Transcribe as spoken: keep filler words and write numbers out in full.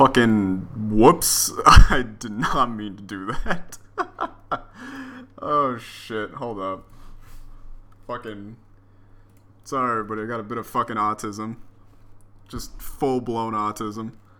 Fucking whoops. I did not mean to do that. Oh shit, hold up. Fucking sorry, but I got a bit of fucking autism. Just full blown autism.